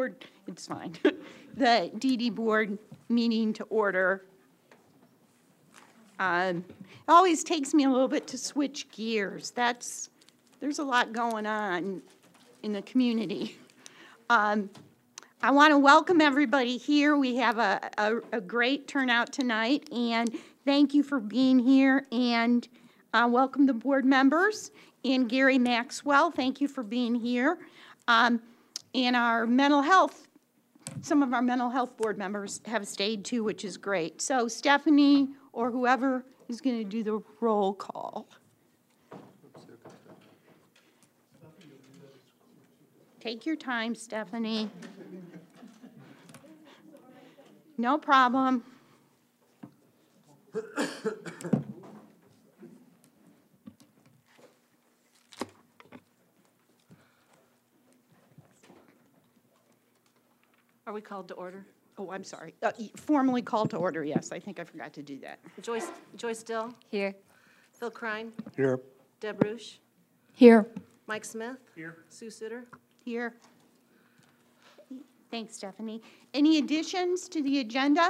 board, it's fine. The DD board meeting to order. It always takes me a little bit to switch gears. There's a lot going on in the community. I want to welcome everybody here. We have a great turnout tonight, and thank you for being here, and welcome the board members. And Gary Maxwell, thank you for being here. And our mental health, some of our mental health board members have stayed too, which is great. So Stephanie or whoever is going to do the roll call. Take your time, Stephanie. No problem. Are we called to order? Oh, I'm sorry. Formally called to order, yes. I think I forgot to do that. Joyce Dill? Here. Phil Krein? Here. Deb Roosh? Here. Mike Smith? Here. Sue Sitter? Here. Thanks, Stephanie. Any additions to the agenda?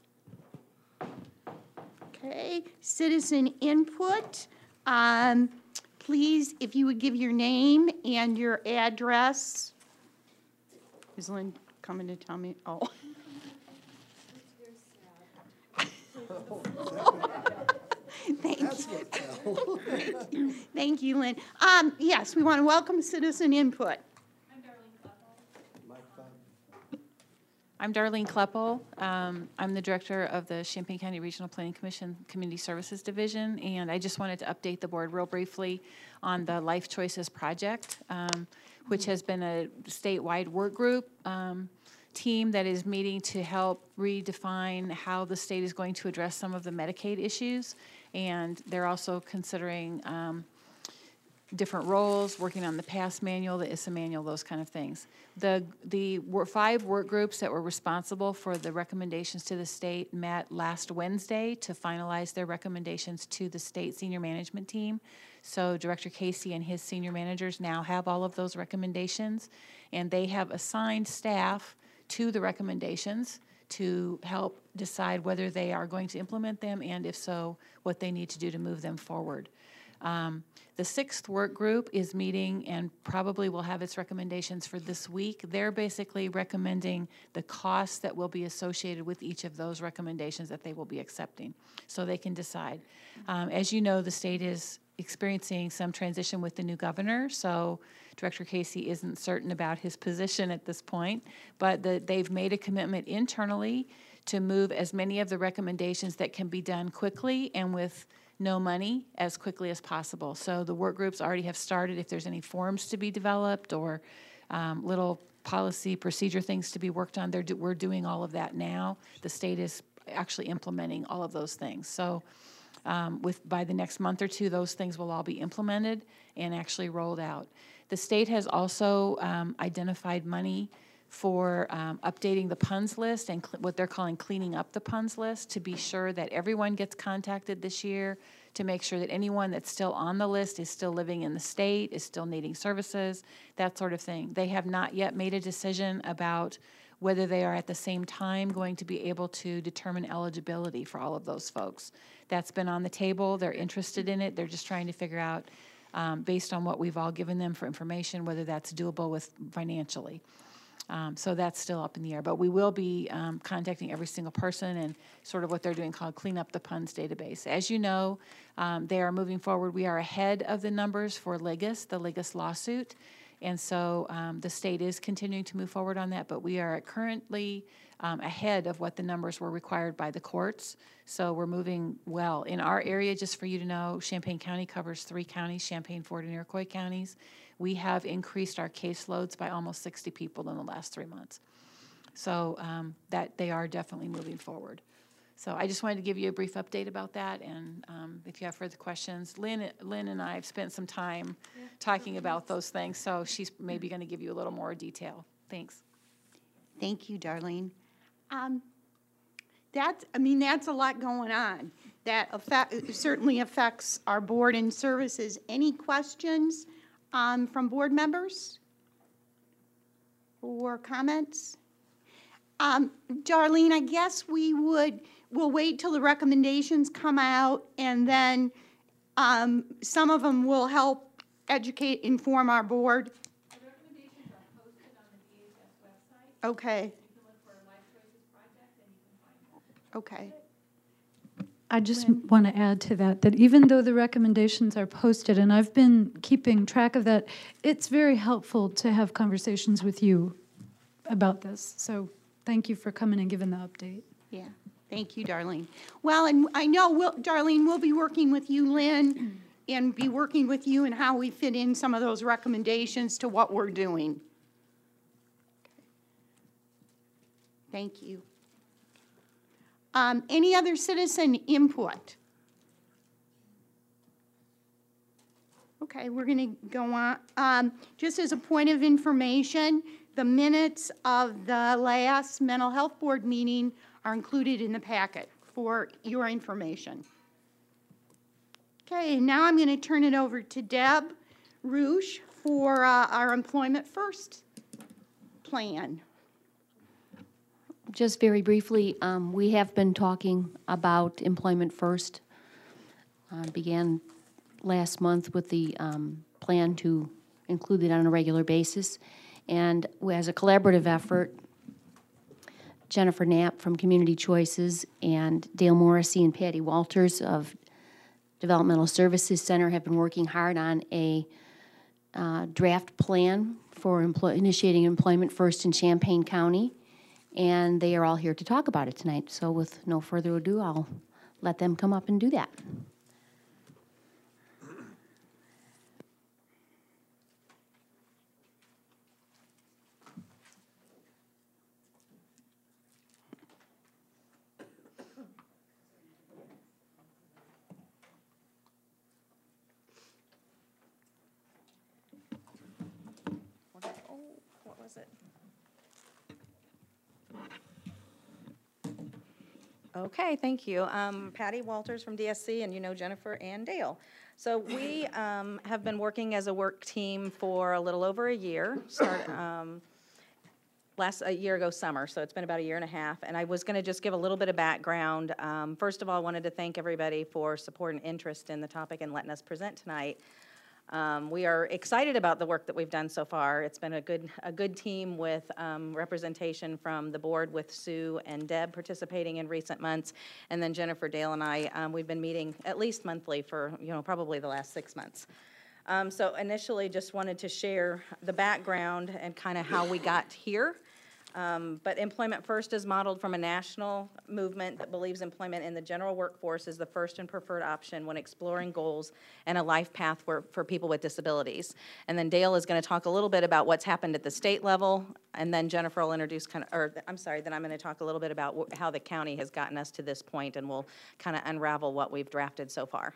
Okay. Citizen input. Please, if you would give your name and your address. Is Lynn coming to tell me? Oh. Thank you. Thank you, Lynn. Yes, we want to welcome citizen input. I'm Darlene Kleppel. I'm the director of the Champaign County Regional Planning Commission Community Services Division, and I just wanted to update the board real briefly on the Life Choices project, which has been a statewide work group team that is meeting to help redefine how the state is going to address some of the Medicaid issues, and they're also considering different roles, working on the PASS manual, the ISSA manual, those kind of things. The 5 work groups that were responsible for the recommendations to the state met last Wednesday to finalize their recommendations to the state senior management team. So Director Casey and his senior managers now have all of those recommendations, and they have assigned staff to the recommendations to help decide whether they are going to implement them, and if so, what they need to do to move them forward. The 6th work group is meeting and probably will have its recommendations for this week. They're basically recommending the costs that will be associated with each of those recommendations that they will be accepting, so they can decide. As you know, the state is experiencing some transition with the new governor, so Director Casey isn't certain about his position at this point, but they've made a commitment internally to move as many of the recommendations that can be done quickly and with no money as quickly as possible. So the work groups already have started. If there's any forms to be developed or little policy procedure things to be worked on, we're doing all of that now. The state is actually implementing all of those things. So by the next month or two, those things will all be implemented and actually rolled out. The state has also identified money for updating the PUNS list and what they're calling cleaning up the PUNS list, to be sure that everyone gets contacted this year, to make sure that anyone that's still on the list is still living in the state, is still needing services, that sort of thing. They have not yet made a decision about whether they are at the same time going to be able to determine eligibility for all of those folks. That's been on the table. They're interested in it. They're just trying to figure out, based on what we've all given them for information, whether that's doable with financially. So that's still up in the air, but we will be contacting every single person and sort of what they're doing called clean up the PUNS database. As you know, they are moving forward. We are ahead of the numbers for Liggis, the Liggis lawsuit, and so the state is continuing to move forward on that, but we are currently ahead of what the numbers were required by the courts, so we're moving well. In our area, just for you to know, Champaign County covers 3 counties, Champaign, Ford, and Iroquois counties. We have increased our caseloads by almost 60 people in the last 3 months. So that they are definitely moving forward. So I just wanted to give you a brief update about that, and if you have further questions, Lynn and I have spent some time talking about those things, so she's maybe going to give you a little more detail. Thanks. Thank you, Darlene. That's a lot going on. That certainly affects our board and services. Any questions from board members? for comments? Darlene, I guess we'll wait till the recommendations come out, and then some of them will help educate, inform our board. The recommendations are posted on the DHS website. Okay, You can look for Life Choices Project and you can find them. okay. I just want to add to that, that even though the recommendations are posted, and I've been keeping track of that, it's very helpful to have conversations with you about this. So thank you for coming and giving the update. Yeah, thank you, Darlene. Well, and I know, Darlene, we'll be working with you, Lynn, and be working with you and how we fit in some of those recommendations to what we're doing. Thank you. Any other citizen input? Okay, we're going to go on. Just as a point of information, the minutes of the last mental health board meeting are included in the packet for your information. Okay, now I'm going to turn it over to Deb Rouge for our Employment First plan. Just very briefly, we have been talking about Employment First. Began last month with the plan to include it on a regular basis. And as a collaborative effort, Jennifer Knapp from Community Choices and Dale Morrissey and Patty Walters of Developmental Services Center have been working hard on a draft plan for initiating Employment First in Champaign County. And they are all here to talk about it tonight. So with no further ado, I'll let them come up and do that. What was it? Okay, thank you. Patty Walters from DSC, and you know Jennifer and Dale. So we have been working as a work team for a little over a year, a year ago summer, so it's been about a year and a half. And I was going to just give a little bit of background. First of all, I wanted to thank everybody for support and interest in the topic and letting us present tonight. We are excited about the work that we've done so far. It's been a good team with representation from the board, with Sue and Deb participating in recent months, and then Jennifer, Dale, and I. We've been meeting at least monthly for probably the last 6 months. So initially, just wanted to share the background and kind of how we got here. But Employment First is modeled from a national movement that believes employment in the general workforce is the first and preferred option when exploring goals and a life path for people with disabilities. And then Dale is going to talk a little bit about what's happened at the state level, and then Jennifer will introduce then I'm going to talk a little bit about how the county has gotten us to this point, and we'll kind of unravel what we've drafted so far.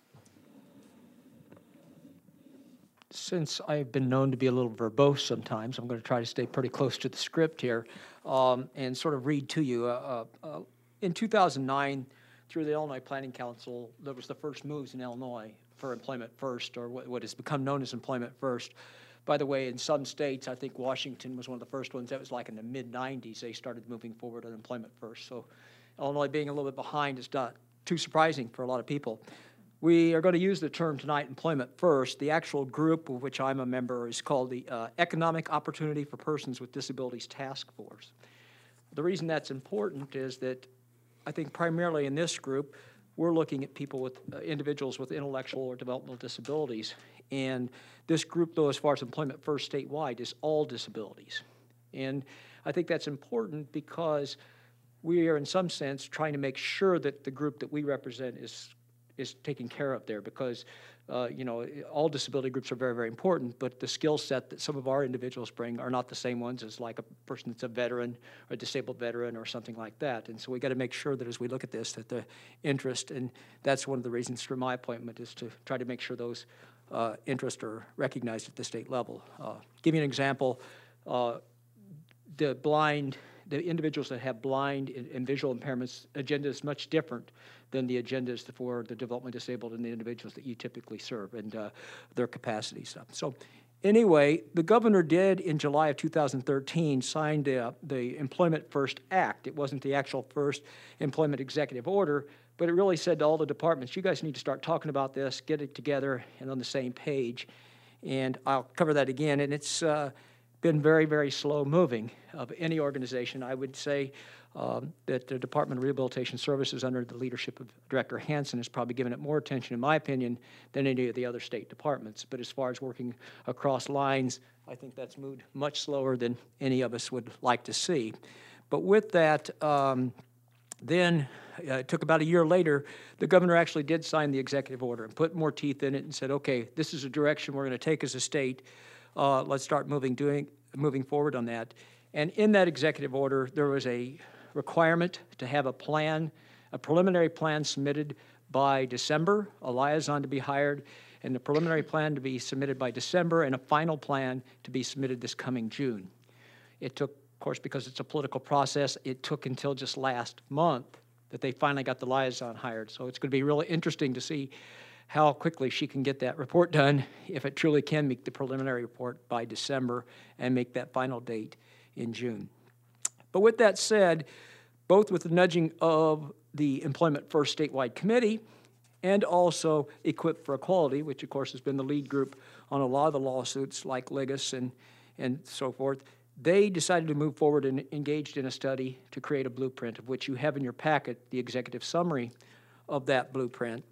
Since I've been known to be a little verbose sometimes, I'm going to try to stay pretty close to the script here and sort of read to you. In 2009, through the Illinois Planning Council, there was the first moves in Illinois for Employment First, or what has become known as Employment First. By the way, in some states, I think Washington was one of the first ones. That was like in the mid-'90s, they started moving forward on Employment First. So Illinois being a little bit behind is not too surprising for a lot of people. We are going to use the term tonight, Employment First. The actual group of which I'm a member is called the Economic Opportunity for Persons with Disabilities Task Force. The reason that's important is that I think primarily in this group, we're looking at people with individuals with intellectual or developmental disabilities. And this group, though, as far as Employment First statewide, is all disabilities. And I think that's important because we are, in some sense, trying to make sure that the group that we represent is taken care of there, because all disability groups are very, very important, but the skill set that some of our individuals bring are not the same ones as like a person that's a veteran or a disabled veteran or something like that. And so we got to make sure that as we look at this, that the interest, and that's one of the reasons for my appointment, is to try to make sure those interests are recognized at the state level. Give you an example, the individuals that have blind and visual impairments agenda is much different than the agendas for the developmentally disabled and the individuals that you typically serve, and their capacity stuff. So Anyway, the governor did, in July of 2013, sign the Employment First Act. It wasn't the actual first employment executive order, but it really said to all the departments, you guys need to start talking about this, get it together, and on the same page. And I'll cover that again, and it's been very, very slow moving of any organization. I would say that the Department of Rehabilitation Services, under the leadership of Director Hansen, has probably given it more attention, in my opinion, than any of the other state departments. But as far as working across lines, I think that's moved much slower than any of us would like to see. But with that, then it took about a year later, the governor actually did sign the executive order and put more teeth in it and said, okay, this is a direction we're going to take as a state. Let's start moving forward on that. And in that executive order, there was a requirement to have a plan, a preliminary plan submitted by December, a liaison to be hired, and the preliminary plan to be submitted by December, and a final plan to be submitted this coming June. It took, of course, because it's a political process, it took until just last month that they finally got the liaison hired. So it's going to be really interesting to see how quickly she can get that report done, if it truly can make the preliminary report by December and make that final date in June. But with that said, both with the nudging of the Employment First statewide committee and also Equip for Equality, which of course has been the lead group on a lot of the lawsuits like Ligas and so forth, they decided to move forward and engaged in a study to create a blueprint, of which you have in your packet the executive summary of that blueprint.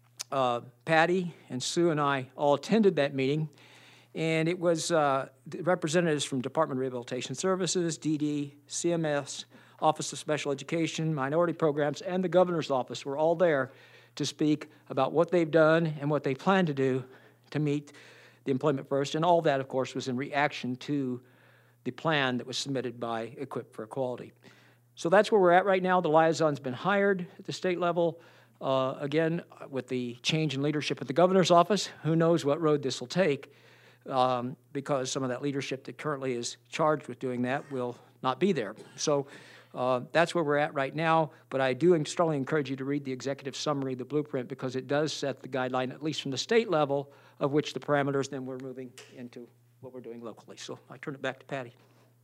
Patty and Sue and I all attended that meeting, and it was representatives from Department of Rehabilitation Services, DD, CMS, Office of Special Education, Minority Programs, and the Governor's Office were all there to speak about what they've done and what they plan to do to meet the Employment First, and all that, of course, was in reaction to the plan that was submitted by Equip for Equality. So that's where we're at right now. The liaison's been hired at the state level. Again, with the change in leadership at the governor's office, who knows what road this will take, because some of that leadership that currently is charged with doing that will not be there. So that's where we're at right now, but I do strongly encourage you to read the executive summary, the blueprint, because it does set the guideline, at least from the state level, of which the parameters then we're moving into what we're doing locally. So I turn it back to Patty.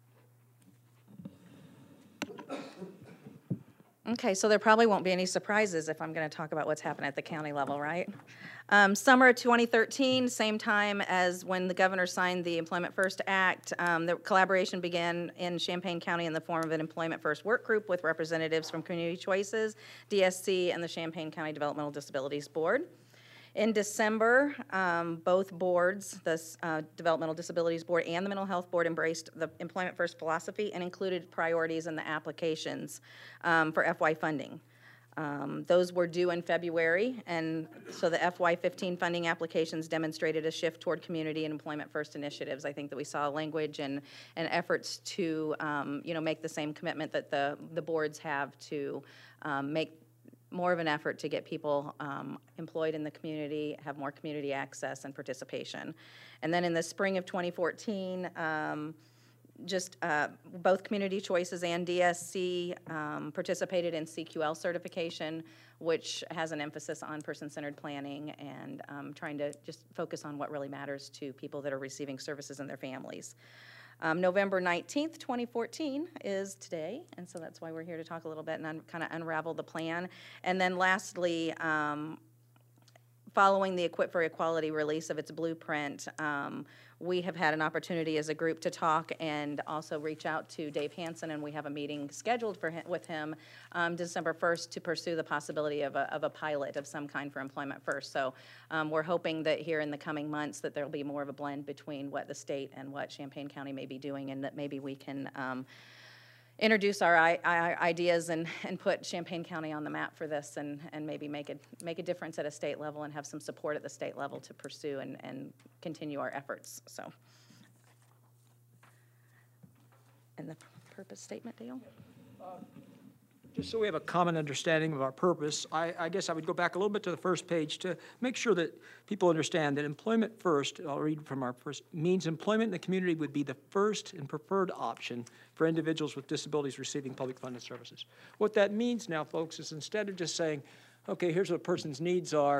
Okay, so there probably won't be any surprises if I'm going to talk about what's happened at the county level, right? Summer of 2013, same time as when the governor signed the Employment First Act, the collaboration began in Champaign County in the form of an Employment First work group with representatives from Community Choices, DSC, and the Champaign County Developmental Disabilities Board. In December, both boards, the Developmental Disabilities Board and the Mental Health Board, embraced the Employment First philosophy and included priorities in the applications for FY funding. Those were due in February, and so the FY15 funding applications demonstrated a shift toward community and Employment First initiatives. I think that we saw language and efforts to make the same commitment that the boards have to make more of an effort to get people employed in the community, have more community access and participation. And then in the spring of 2014, both Community Choices and DSC participated in CQL certification, which has an emphasis on person-centered planning and trying to just focus on what really matters to people that are receiving services and their families. November 19th, 2014 is today, and so that's why we're here to talk a little bit and kind of unravel the plan. And then lastly, following the Equip for Equality release of its blueprint, we have had an opportunity as a group to talk and also reach out to Dave Hansen, and we have a meeting scheduled with him December 1st to pursue the possibility of a pilot of some kind for Employment First. So we're hoping that here in the coming months that there'll be more of a blend between what the state and what Champaign County may be doing, and that maybe we can introduce our ideas and put Champaign County on the map for this, and maybe make a difference at a state level and have some support at the state level to pursue and continue our efforts. So, and the purpose statement, Dale? Just so we have a common understanding of our purpose, I guess I would go back a little bit to the first page to make sure that people understand that Employment First, I'll read from our first, means employment in the community would be the first and preferred option for individuals with disabilities receiving public funded services. What that means now, folks, is instead of just saying, okay, here's what a person's needs are,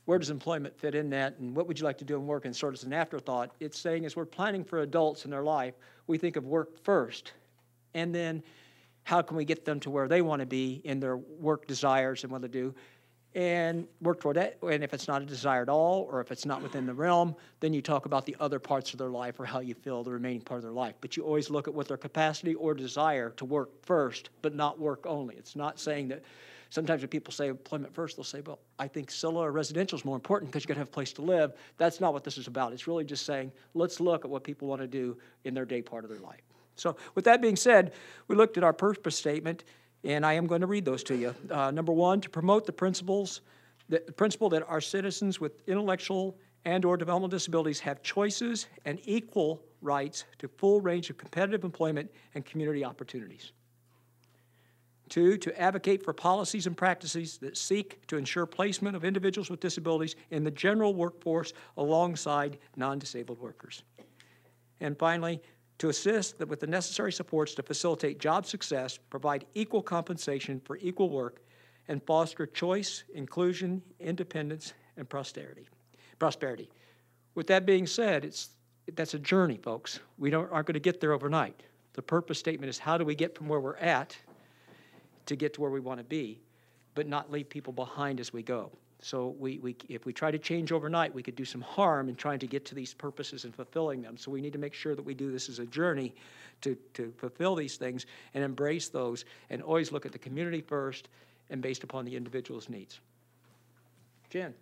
where does employment fit in that, and what would you like to do in work, and sort of as an afterthought, it's saying as we're planning for adults in their life, we think of work first, and then how can we get them to where they want to be in their work desires and what to do, and work toward that. And if it's not a desire at all, or if it's not within the realm, then you talk about the other parts of their life or how you feel the remaining part of their life. But you always look at what their capacity or desire to work first, but not work only. It's not saying that sometimes when people say employment first, they'll say, well, I think solo or residential is more important because you got to have a place to live. That's not what this is about. It's really just saying, let's look at what people want to do in their day part of their life. So with that being said, we looked at our purpose statement, and I am going to read those to you. Number one, to promote the principle that our citizens with intellectual and or developmental disabilities have choices and equal rights to full range of competitive employment and community opportunities. Two, to advocate for policies and practices that seek to ensure placement of individuals with disabilities in the general workforce alongside non-disabled workers. And finally, to assist with the necessary supports to facilitate job success, provide equal compensation for equal work, and foster choice, inclusion, independence, and prosperity. With that being said, that's a journey, folks. We aren't going to get there overnight. The purpose statement is how do we get from where we're at to get to where we want to be, but not leave people behind as we go. So if we try to change overnight, we could do some harm in trying to get to these purposes and fulfilling them. So we need to make sure that we do this as a journey to fulfill these things and embrace those and always look at the community first and based upon the individual's needs. Jen.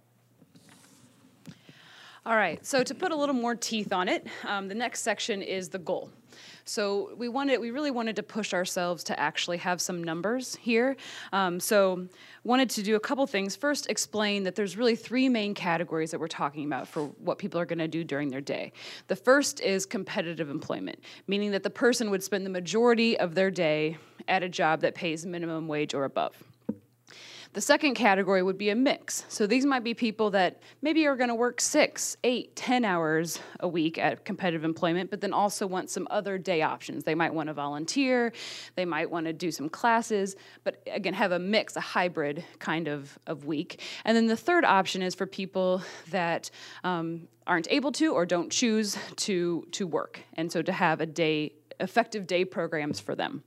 All right, so to put a little more teeth on it, the next section is the goal. So we really wanted to push ourselves to actually have some numbers here. So wanted to do a couple things. First, explain that there's really three main categories that we're talking about for what people are going to do during their day. The first is competitive employment, meaning that the person would spend the majority of their day at a job that pays minimum wage or above. The second category would be a mix. So these might be people that maybe are going to work 6, 8, 10 hours a week at competitive employment, but then also want some other day options. They might want to volunteer, they might want to do some classes, but again, have a mix, a hybrid kind of week. And then the third option is for people that aren't able to or don't choose to work, and so to have effective day programs for them.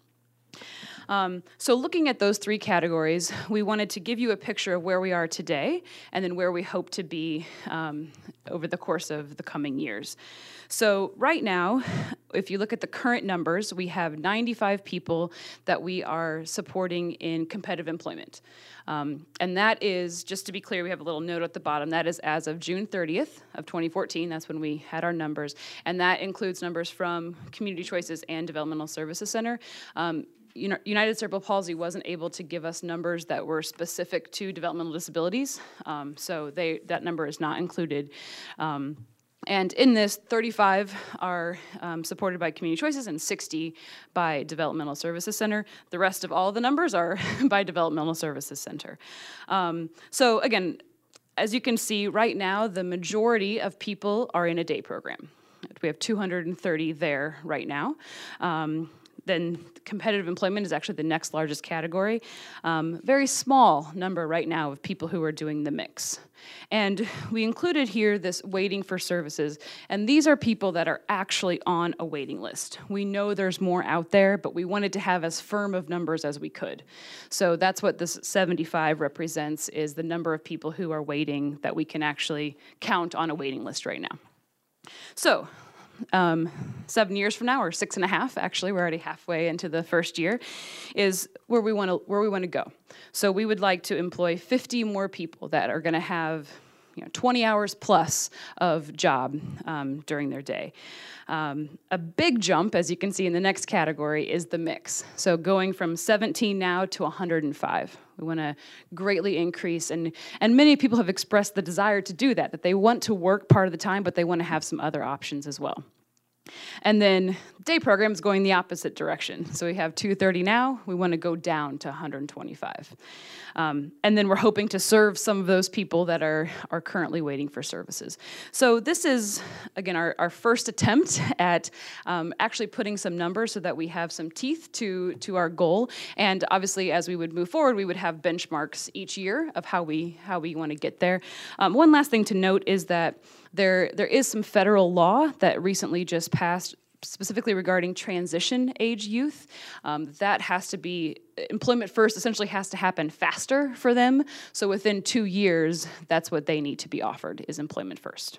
So looking at those three categories, we wanted to give you a picture of where we are today and then where we hope to be over the course of the coming years. So right now, if you look at the current numbers, we have 95 people that we are supporting in competitive employment. And that is, just to be clear, we have a little note at the bottom, that is as of June 30th of 2014, that's when we had our numbers, and that includes numbers from Community Choices and Developmental Services Center. United Cerebral Palsy wasn't able to give us numbers that were specific to developmental disabilities, so that number is not included. And in this, 35 are supported by Community Choices and 60 by Developmental Services Center. The rest of all the numbers are by Developmental Services Center. So again, as you can see, right now, the majority of people are in a day program. We have 230 there right now. Then competitive employment is actually the next largest category. Very small number right now of people who are doing the mix. And we included here this waiting for services, and these are people that are actually on a waiting list. We know there's more out there, but we wanted to have as firm of numbers as we could. So that's what this 75 represents, is the number of people who are waiting that we can actually count on a waiting list right now. So 7 years from now, or 6.5, actually, we're already halfway into the first year, is where we want to go. So we would like to employ 50 more people that are going to have 20 hours plus of job during their day. A big jump, as you can see in the next category, is the mix. So going from 17 now to 105. We want to greatly increase, and many people have expressed the desire to do that they want to work part of the time, but they want to have some other options as well. And then day program is going the opposite direction. So we have 230 now. We want to go down to 125. And then we're hoping to serve some of those people that are currently waiting for services. So this is, again, our first attempt at actually putting some numbers so that we have some teeth to our goal. And obviously, as we would move forward, we would have benchmarks each year of how we want to get there. One last thing to note is that there is some federal law that recently just passed specifically regarding transition age youth. That has to be, employment first essentially has to happen faster for them. So within 2 years, that's what they need to be offered, is employment first.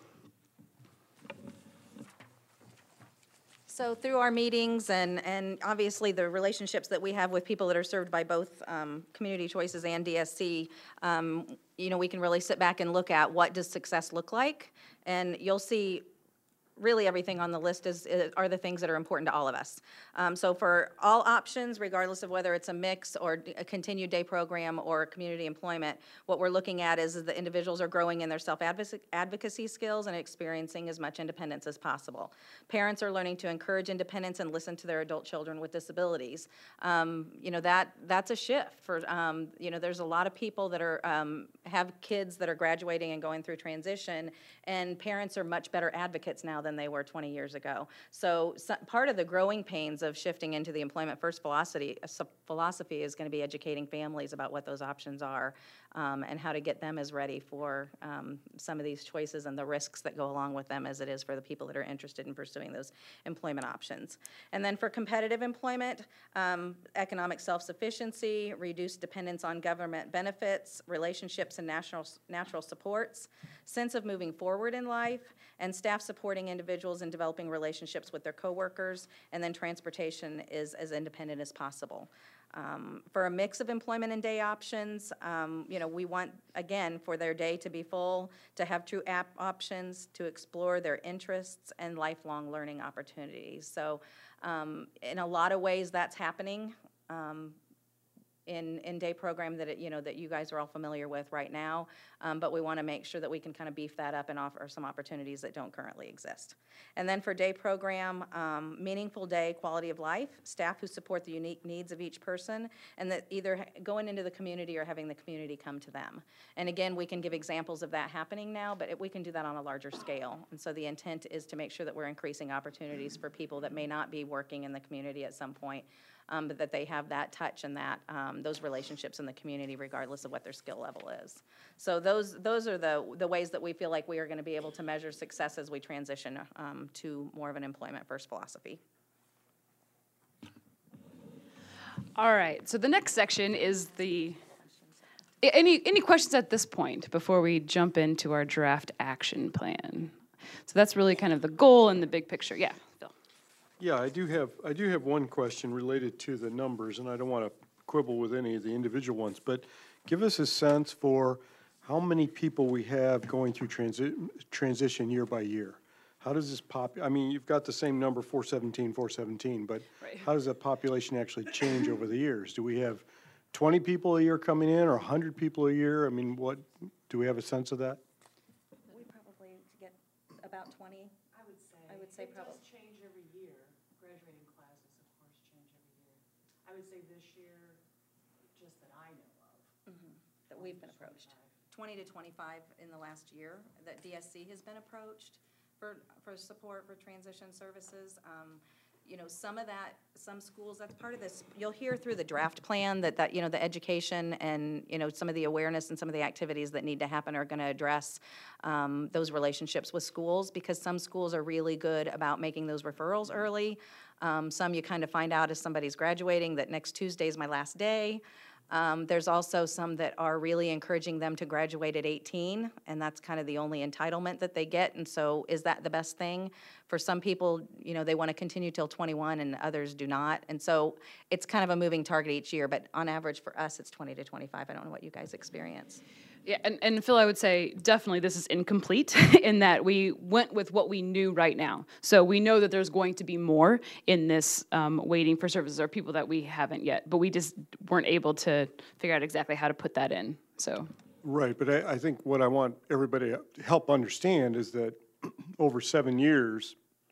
So through our meetings and obviously the relationships that we have with people that are served by both Community Choices and DSC, you know, we can really sit back and look at what does success look like, and you'll see really everything on the list are the things that are important to all of us. So for all options, regardless of whether it's a mix or a continued day program or community employment, what we're looking at is the individuals are growing in their self-advocacy skills and experiencing as much independence as possible. Parents are learning to encourage independence and listen to their adult children with disabilities. You know, that's a shift for, you know, there's a lot of people that are, have kids that are graduating and going through transition, and parents are much better advocates now than they were 20 years ago. So part of the growing pains of shifting into the employment first philosophy is going to be educating families about what those options are, and how to get them as ready for some of these choices and the risks that go along with them as it is for the people that are interested in pursuing those employment options. And then for competitive employment, economic self-sufficiency, reduced dependence on government benefits, relationships and natural supports, sense of moving forward in life, and staff supporting individuals in developing relationships with their coworkers, and then transportation is as independent as possible. For a mix of employment and day options, you know, we want, again, for their day to be full, to have true app options, to explore their interests and lifelong learning opportunities. So in a lot of ways that's happening in day program that, you know, that you guys are all familiar with right now, but we want to make sure that we can kind of beef that up and offer some opportunities that don't currently exist. And then for day program, meaningful day, quality of life, staff who support the unique needs of each person, and that either going into the community or having the community come to them. And again, we can give examples of that happening now, but we can do that on a larger scale. And so the intent is to make sure that we're increasing opportunities for people that may not be working in the community at some point, but that they have that touch and that those relationships in the community regardless of what their skill level is. So those are the ways that we feel like we are going to be able to measure success as we transition to more of an employment first philosophy. All right, so the next section is the, any questions at this point before we jump into our draft action plan? So that's really kind of the goal and the big picture. Yeah, Phil. Yeah, I do have one question related to the numbers, and I don't want to quibble with any of the individual ones, but give us a sense for how many people we have going through transition year by year. How does this I mean, you've got the same number, 417, but Right. How does that population actually change over the years? Do we have 20 people a year coming in or 100 people a year? I mean, do we have a sense of that? We probably get about 20. I would say probably. It does change every year. Graduating classes, of course, change every year. I would say this year, just that I know of. That we've been approached. 20 to 25 in the last year that DSC has been approached for support for transition services. You know, some schools, that's part of this. You'll hear through the draft plan that you know, the education and, you know, some of the awareness and some of the activities that need to happen are going to address those relationships with schools, because some schools are really good about making those referrals early. Some you kind of find out as somebody's graduating that next Tuesday is my last day. There's also some that are really encouraging them to graduate at 18, and that's kind of the only entitlement that they get. And so is that the best thing? For some people, you know, they want to continue till 21 and others do not. And so it's kind of a moving target each year, but on average for us, it's 20 to 25. I don't know what you guys experience. Yeah, and Phil, I would say definitely this is incomplete in that we went with what we knew right now. So we know that there's going to be more in this waiting for services, or people that we haven't yet, but we just weren't able to figure out exactly how to put that in, so. Right, but I think what I want everybody to help understand is that over 7 years,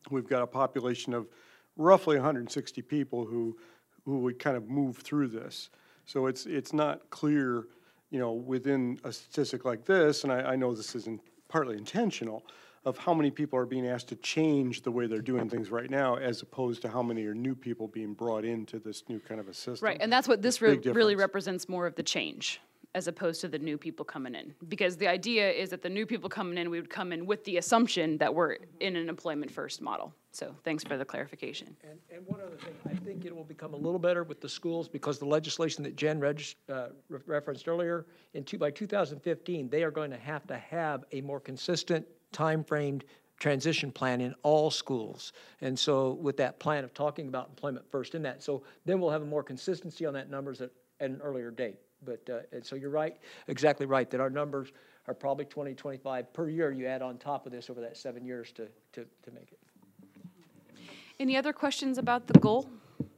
we've got a population of roughly 160 people who would kind of move through this. So it's not clear, you know, within a statistic like this, and I know this isn't partly intentional, of how many people are being asked to change the way they're doing things right now, as opposed to how many are new people being brought into this new kind of a system. Right, and that's what this Big really difference. represents more of the change, as opposed to the new people coming in. Because the idea is that the new people coming in, we would come in with the assumption that we're in an employment-first model. So thanks for the clarification. And one other thing, I think it will become a little better with the schools because the legislation that Jen referenced earlier, by 2015, they are going to have a more consistent time-framed transition plan in all schools. And so with that plan of talking about employment first in that, so then we'll have a more consistency on that numbers at an earlier date. But, and so you're right, exactly right, that our numbers are probably 20, 25 per year you add on top of this over that 7 years to make it. Any other questions about the goal?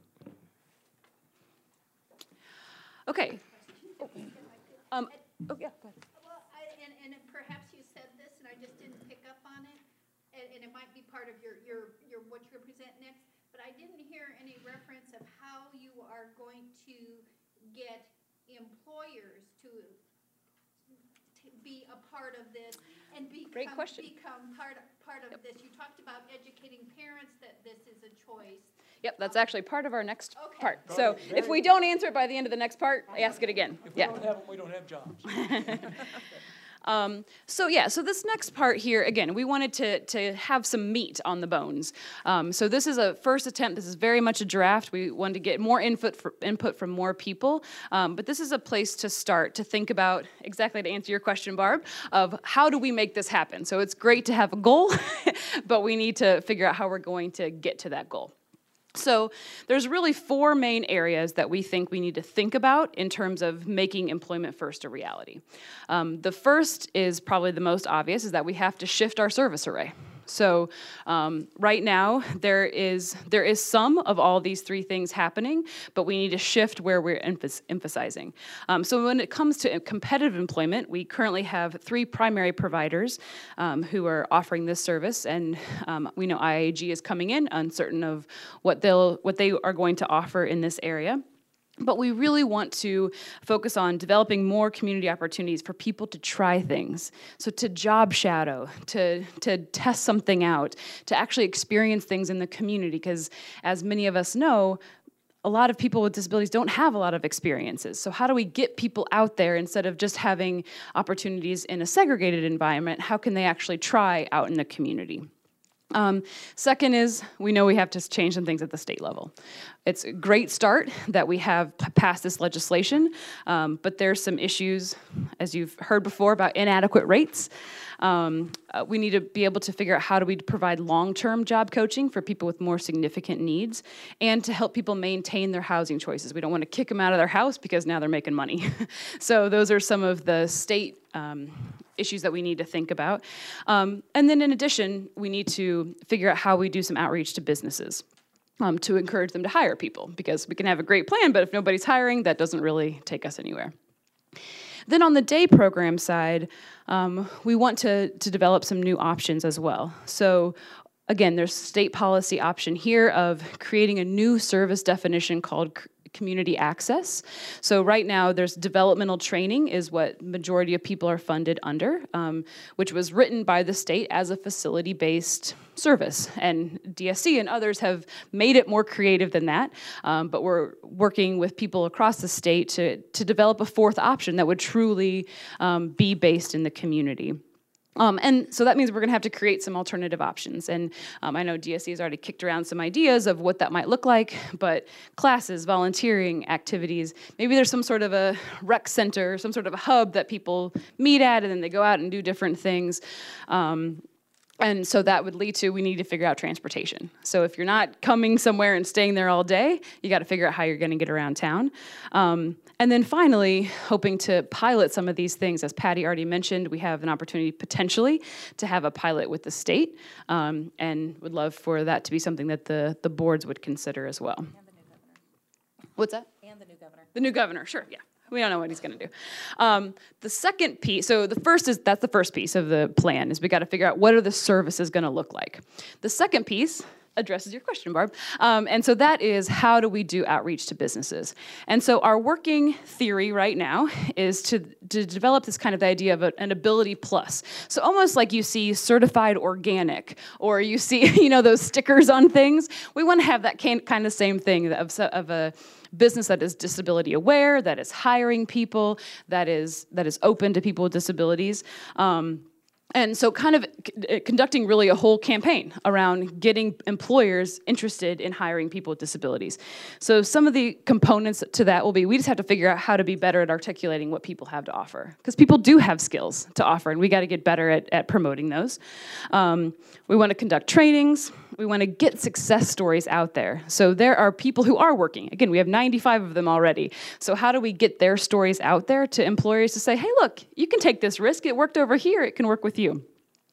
Okay. Oh, yeah, go ahead. Well, and perhaps you said this and I just didn't pick up on it, and it might be part of your what you're gonna present next, but I didn't hear any reference of how you are going to get employers to be a part of this and Great question. become part of this. You talked about educating parents that this is a choice. Yep, that's actually part of our next Okay. part. So if we don't answer it by the end of the next part, ask it again. If we don't have them, we don't have jobs. So this next part here, again, we wanted to have some meat on the bones. So this is a first attempt. This is very much a draft. We wanted to get more input from more people. But this is a place to start to think about, exactly to answer your question, Barb, of how do we make this happen? So it's great to have a goal, but we need to figure out how we're going to get to that goal. So there's really 4 main areas that we think we need to think about in terms of making employment first a reality. The first is probably the most obvious, is that we have to shift our service array. So right now, there is some of all these 3 things happening, but we need to shift where we're emphasizing. So when it comes to competitive employment, we currently have 3 primary providers who are offering this service, and we know IAG is coming in, uncertain of what they are going to offer in this area. But we really want to focus on developing more community opportunities for people to try things. So to job shadow, to test something out, to actually experience things in the community, because as many of us know, a lot of people with disabilities don't have a lot of experiences. So how do we get people out there instead of just having opportunities in a segregated environment? How can they actually try out in the community? Second is, we know we have to change some things at the state level. It's a great start that we have passed this legislation, but there's some issues, as you've heard before, about inadequate rates. We need to be able to figure out how do we provide long-term job coaching for people with more significant needs, and to help people maintain their housing choices. We don't want to kick them out of their house because now they're making money. So those are some of the state issues that we need to think about. And then in addition, we need to figure out how we do some outreach to businesses to encourage them to hire people, because we can have a great plan, but if nobody's hiring, that doesn't really take us anywhere. Then on the day program side, we want to develop some new options as well. So again, there's state policy option here of creating a new service definition called community access. So right now, there's developmental training is what majority of people are funded under, which was written by the state as a facility-based service. And DSC and others have made it more creative than that, but we're working with people across the state to develop a 4th option that would truly be based in the community. And so that means we're going to have to create some alternative options. And I know DSC has already kicked around some ideas of what that might look like, but classes, volunteering, activities, maybe there's some sort of a rec center, some sort of a hub that people meet at, and then they go out and do different things. And so that would lead to, we need to figure out transportation. So if you're not coming somewhere and staying there all day, you got to figure out how you're going to get around town. And then finally, hoping to pilot some of these things. As Patty already mentioned, we have an opportunity potentially to have a pilot with the state, and would love for that to be something that the boards would consider as well. And the new governor. What's that? And the new governor. The new governor, sure, yeah. We don't know what he's going to do. The second piece, so that's the first piece of the plan, is we got to figure out what are the services going to look like. The second piece addresses your question, Barb. And so that is, how do we do outreach to businesses? And so our working theory right now is to develop this kind of idea of an ability plus. So almost like you see certified organic, or you see, those stickers on things. We want to have that kind of same thing of a business that is disability aware, that is hiring people, that is open to people with disabilities. And so kind of conducting really a whole campaign around getting employers interested in hiring people with disabilities. So some of the components to that will be, we just have to figure out how to be better at articulating what people have to offer. Because people do have skills to offer, and we got to get better at promoting those. We want to conduct trainings. We want to get success stories out there. So there are people who are working. Again, we have 95 of them already. So how do we get their stories out there to employers to say, hey, look, you can take this risk. It worked over here. It can work with you.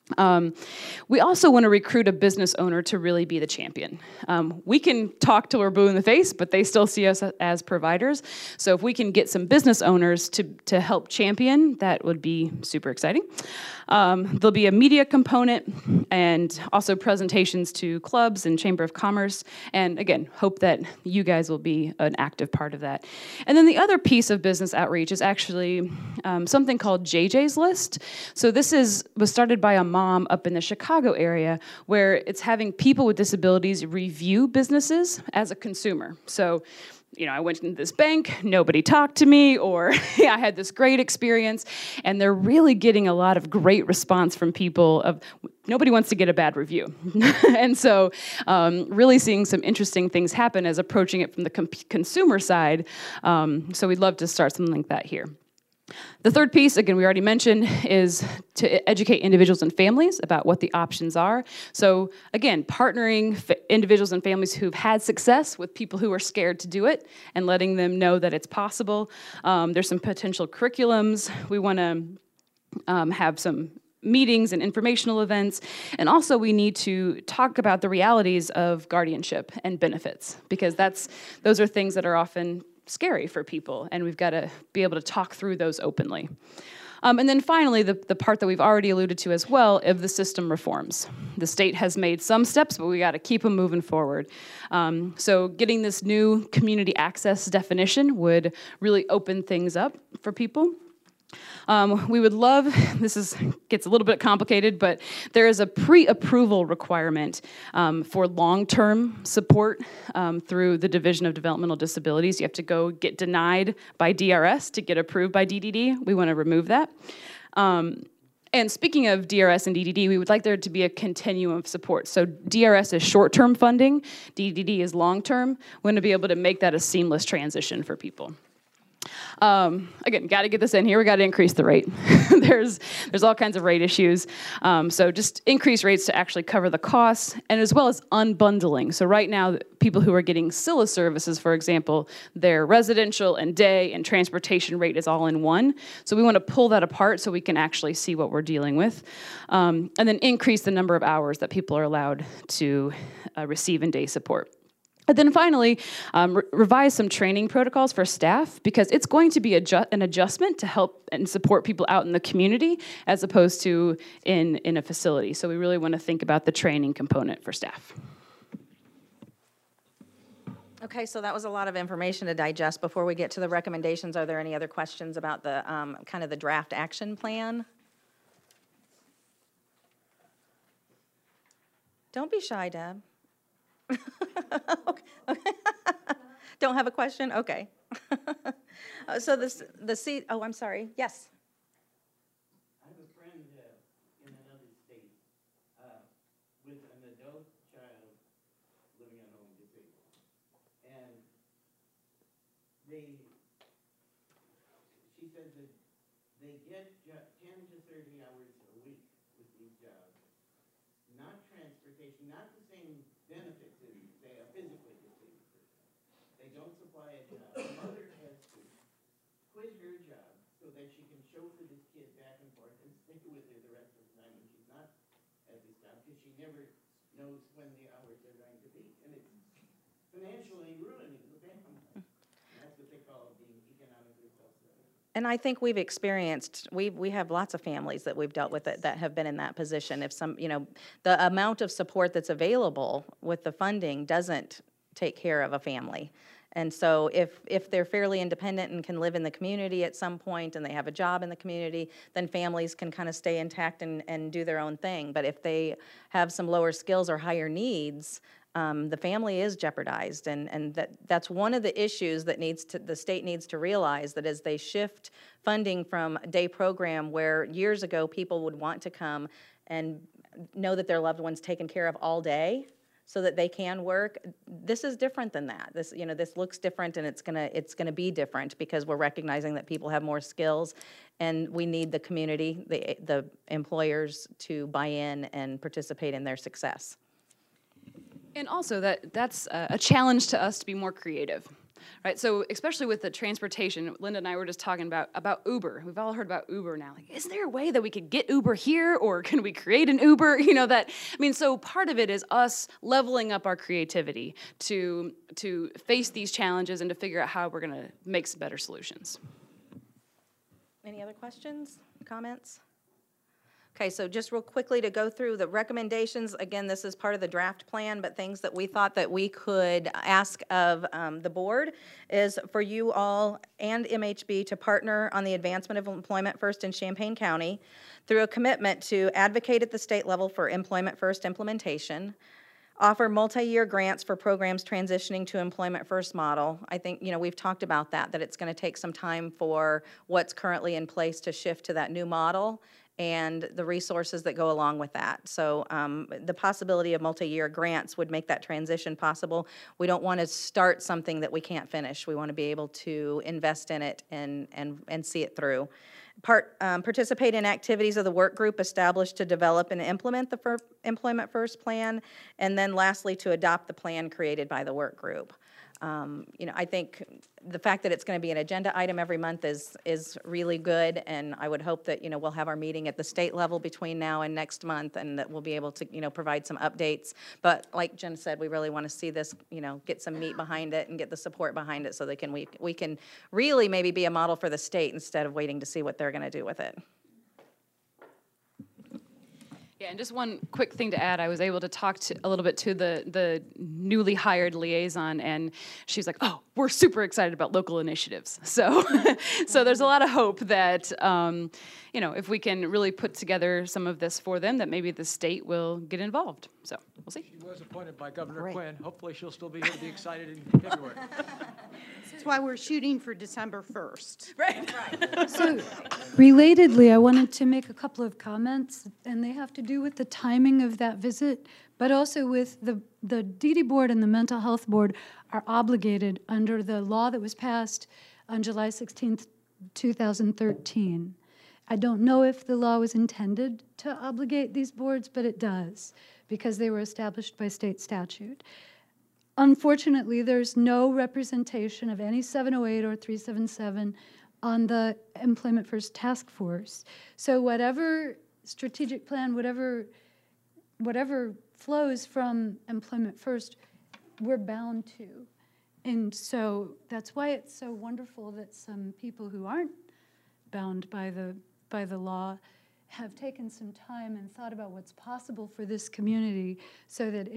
We also want to recruit a business owner to really be the champion. We can talk till we're blue in the face, but they still see us as providers. So if we can get some business owners to help champion, that would be super exciting. There'll be a media component and also presentations to clubs and Chamber of Commerce. And again, hope that you guys will be an active part of that. And then the other piece of business outreach is actually something called JJ's List. So this was started by a mom up in the Chicago area, where it's having people with disabilities review businesses as a consumer. So, I went into this bank, nobody talked to me, or I had this great experience, and they're really getting a lot of great response from people of, nobody wants to get a bad review. And so really seeing some interesting things happen as approaching it from the consumer side. So we'd love to start something like that here. The third piece, again, we already mentioned, is to educate individuals and families about what the options are. So again, partnering individuals and families who've had success with people who are scared to do it and letting them know that it's possible. There's some potential curriculums. We want to have some meetings and informational events. And also we need to talk about the realities of guardianship and benefits, because those are things that are often scary for people, and we've got to be able to talk through those openly. And then finally, the part that we've already alluded to as well, of the system reforms. The state has made some steps, but we got to keep them moving forward. So getting this new community access definition would really open things up for people. We would love, gets a little bit complicated, but there is a pre-approval requirement for long-term support through the Division of Developmental Disabilities. You have to go get denied by DRS to get approved by DDD. We want to remove that. And speaking of DRS and DDD, we would like there to be a continuum of support. So DRS is short-term funding, DDD is long-term. We want to be able to make that a seamless transition for people. Again, got to get this in here. We got to increase the rate. There's all kinds of rate issues. So just increase rates to actually cover the costs, and as well as unbundling. So right now, people who are getting SILA services, for example, their residential and day and transportation rate is all in one. So we want to pull that apart so we can actually see what we're dealing with. And then increase the number of hours that people are allowed to receive in day support. And then finally, revise some training protocols for staff, because it's going to be an adjustment to help and support people out in the community as opposed to in a facility. So we really want to think about the training component for staff. Okay, so that was a lot of information to digest. Before we get to the recommendations, are there any other questions about the kind of the draft action plan? Don't be shy, Deb. Okay. Don't have a question? Okay. So the seat, oh, I'm sorry. Yes. I have a friend in another state with an adult child living at home disabled. And she said that they get 10 to 30 hours a week with these jobs. Not transportation, not the same benefits as, say, a physically disabled person. They don't supply a job. The mother has to quit her job so that she can chauffeur this kid back and forth and stay with her the rest of the time when she's not at this job, because she never knows when the hours are going to be. And it's financially ruining the family. And that's what they call being economically self-sufficient. And I think we've experienced, we have lots of families that we've dealt with that have been in that position. If some, the amount of support that's available with the funding doesn't take care of a family. And so if they're fairly independent and can live in the community at some point and they have a job in the community, then families can kind of stay intact and do their own thing. But if they have some lower skills or higher needs, the family is jeopardized. And that's one of the issues that the state needs to realize, that as they shift funding from a day program where years ago people would want to come and know that their loved one's taken care of all day, so that they can work. This is different than that. This looks different, and it's gonna be different because we're recognizing that people have more skills, and we need the community, the employers to buy in and participate in their success. And also that's a challenge to us to be more creative. Right, so especially with the transportation, Linda and I were just talking about Uber. We've all heard about Uber now. Like, is there a way that we could get Uber here, or can we create an Uber? So part of it is us leveling up our creativity to face these challenges and to figure out how we're going to make some better solutions. Any other questions, comments? Okay, so just real quickly to go through the recommendations. Again, this is part of the draft plan, but things that we thought that we could ask of the board is for you all and MHB to partner on the advancement of Employment First in Champaign County through a commitment to advocate at the state level for Employment First implementation, offer multi-year grants for programs transitioning to Employment First model. I think, we've talked about that it's going to take some time for what's currently in place to shift to that new model, and the resources that go along with that. So the possibility of multi-year grants would make that transition possible. We don't want to start something that we can't finish. We want to be able to invest in it and see it through. Participate in activities of the work group established to develop and implement the Employment First plan, and then lastly, to adopt the plan created by the work group. I think the fact that it's going to be an agenda item every month is really good, and I would hope that, we'll have our meeting at the state level between now and next month, and that we'll be able to, provide some updates. But like Jen said, we really want to see this, get some meat behind it and get the support behind it so we can really maybe be a model for the state instead of waiting to see what they're going to do with it. Yeah, and just one quick thing to add, I was able to talk a little bit to the newly hired liaison, and she's like, oh, we're super excited about local initiatives. So so there's a lot of hope that, if we can really put together some of this for them, that maybe the state will get involved. So we'll see. She was appointed by Governor Quinn. Hopefully she'll still be here to be excited in February. That's why we're shooting for December 1st. Right. So, relatedly, I wanted to make a couple of comments, and they have to do with the timing of that visit, but also with the DD board and the mental health board are obligated under the law that was passed on July 16th, 2013. I don't know if the law was intended to obligate these boards, but it does, because they were established by state statute. Unfortunately, there's no representation of any 708 or 377 on the Employment First Task Force. So whatever strategic plan, whatever flows from Employment First, we're bound to. And so that's why it's so wonderful that some people who aren't bound by the law have taken some time and thought about what's possible for this community, so that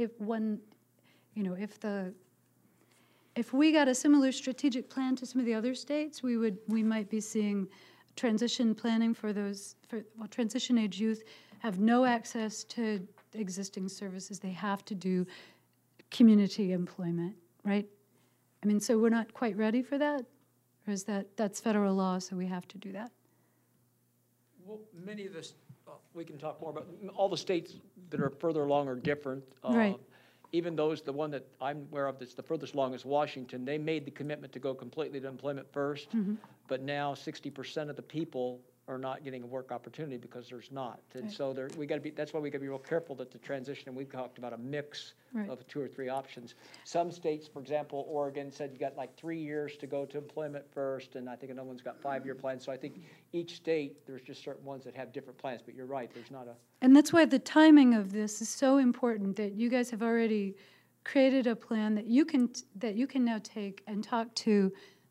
if we got a similar strategic plan to some of the other states, we might be seeing transition planning for transition age youth have no access to existing services. They have to do community employment, right? So we're not quite ready for that, or is that's federal law, so we have to do that? Well, many of this, we can talk more about, all the states that are further along are different. Right. Even the one that I'm aware of that's the furthest along is Washington. They made the commitment to go completely to Employment First, but now 60% of the people are not getting a work opportunity because there's not. And Right. so that's why we got to be real careful that the transition, and we've talked about a mix Right. of 2 or 3 options. Some states, for example, Oregon said you got like 3 years to go to Employment First, and I think another one's got 5-year plans. So I think each state, there's just certain ones that have different plans, but you're right, there's not a. And that's why the timing of this is so important, that you guys have already created a plan that you can now take and talk to the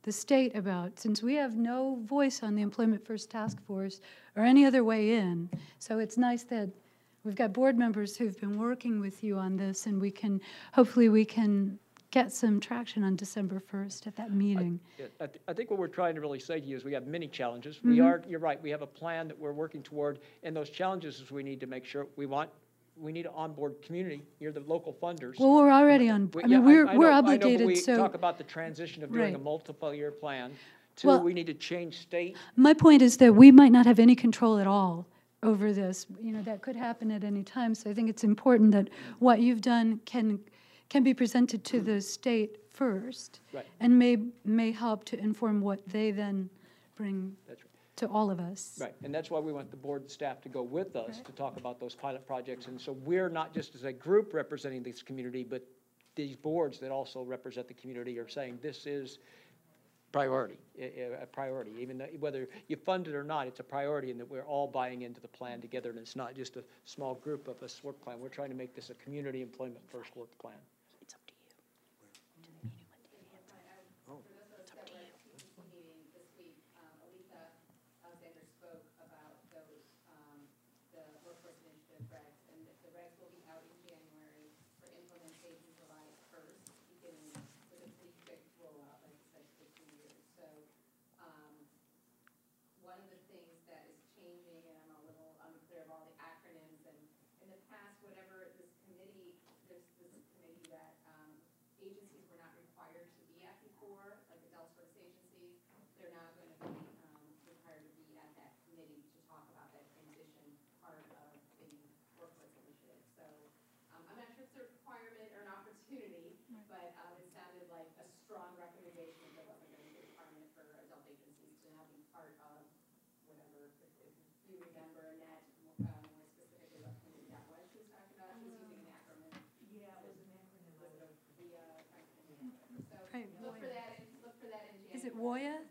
the state about, since we have no voice on the Employment First Task Force or any other way in. So it's nice that we've got board members who've been working with you on this, and hopefully we can get some traction on December 1st at that meeting. I think what we're trying to really say to you is we have many challenges. Mm-hmm. You're right, we have a plan that we're working toward, and those challenges is we need to make sure, we need to onboard community, you're the local funders. Well, we're already on, We- I mean, yeah, we're I know, but obligated, we so. talk about the transition of doing a Right. multiple-year plan. Well- We need to change state. My point is that we might not have any control at all over this. You know, that could happen at any time. So I think it's important that what you've done can be presented to the state first. Right. And may help to inform what they then bring That's right. to all of us. Right, and that's why we want the board and staff to go with us to talk about those pilot projects. And so we're not just as a group representing this community, but these boards that also represent the community are saying this is priority, a priority. Even though, whether you fund it or not, it's a priority, and that we're all buying into the plan together, and it's not just a small group of us work plan. We're trying to make this a community employment first work plan. It's up to you. Alexander spoke about those, the workforce initiative regs, and the regs will be out in January for implementation July 1st, beginning with a pretty quick rollout, like I said, 15 years. So, one of the things that is changing, and I'm a little unclear of all the acronyms, and in the past, whatever this committee, there's this committee that, agencies were not required to be at before, like adult service agencies, they're now going to be, required to be at that committee to talk about that transition part of the workforce initiative. So I'm not sure if it's a requirement or an opportunity, but it sounded like a strong recommendation that wasn't going to be a requirement for adult agencies to now be part of whatever, if you remember, Annette, more specifically what committee that was she was talking about. She was using an acronym. Yeah, it was an acronym. So Right. look for that in January. Is it WOIA?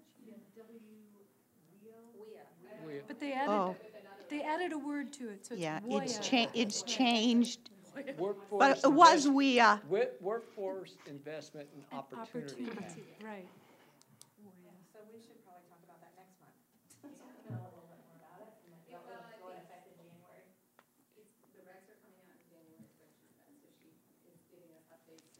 WIA. But they Oh. added a word to it, so it's Yeah, WOIA. it's changed, Workforce but it was invest- WIA. Workforce investment and opportunity. Right. So we should probably talk about that next month. The regs are coming out in January, so she is giving us updates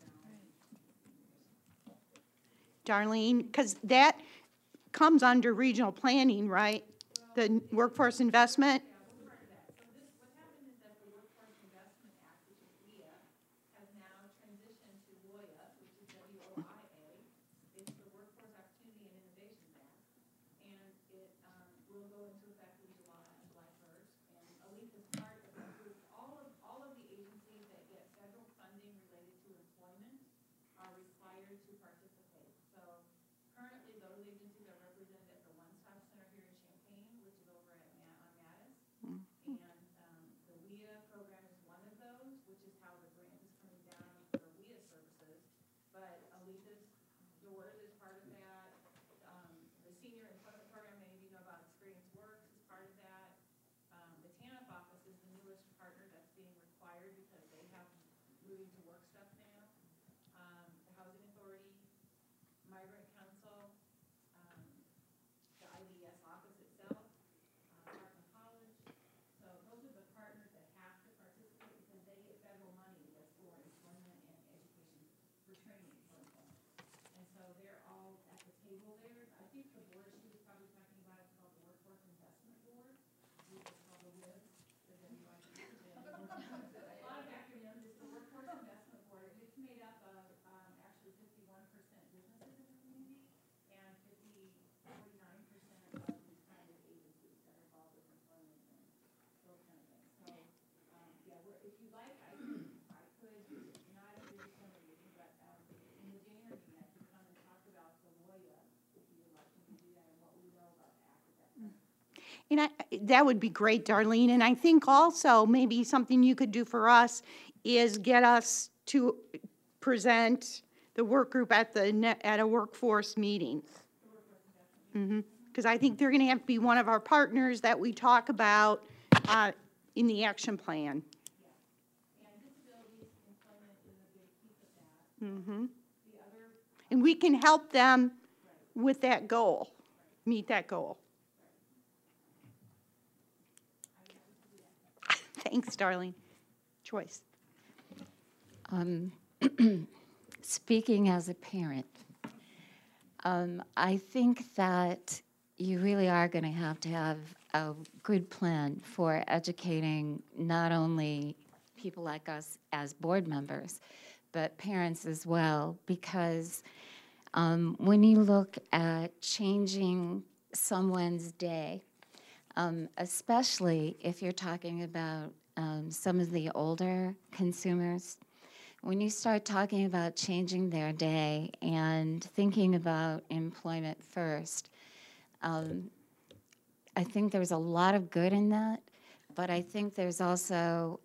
now. Darlene, because that comes under regional planning, right? The workforce investment? What happened is that the Workforce Investment Act, which is WIA, has now transitioned to WOIA, which is WOIA. It's the Workforce Opportunity and Innovations Act. And it will go into effect in July 1st. And ALEAF is part of that group. All of the agencies that get federal funding related to employment are required to participate. So currently, those agencies are represented at the One Stop Center here in Champaign, which is over at on Mattis. And the WIA program is one of those, which is how the grant is coming down for WIA services. But ALEAF's DOORS is part of that. The Senior Employment Program, many of you know about Experience Works, is part of that. The TANF office is the newest partner that's being required because they have moving to work stuff now. The Housing Authority, Migrant Council, the IDS office itself, Markham College. So those are the partners that have to participate because they get federal money that's for employment and education, for training for employment. And so they're all at the table there. I think the board she was probably talking about is called the Workforce Investment Board, which is called the WIB, the WIB. A lot of acronyms. It's the Workforce Investment Board. It's made up of actually 51% businesses in the community and 49% of these kind of agencies that are involved with employment and those kind of things. So, yeah, if you like, I could, not at this point of meeting, but in the January meeting, I could come and talk about the WOIA, if you would like me to do that, and what we know about the act at that point. And that would be great, Darlene. And I think also maybe something you could do for us is get us to present the work group at a workforce meeting. Because I think they're going to have to be one of our partners that we talk about in the action plan. And disability employment is a big piece of that. And we can help them with that goal, meet that goal. Thanks, darling. Joyce. Speaking as a parent, I think that you really are going to have a good plan for educating not only people like us as board members, but parents as well, because when you look at changing someone's day, especially if you're talking about some of the older consumers, when you start talking about changing their day and thinking about employment first, I think there's a lot of good in that, but I think there's also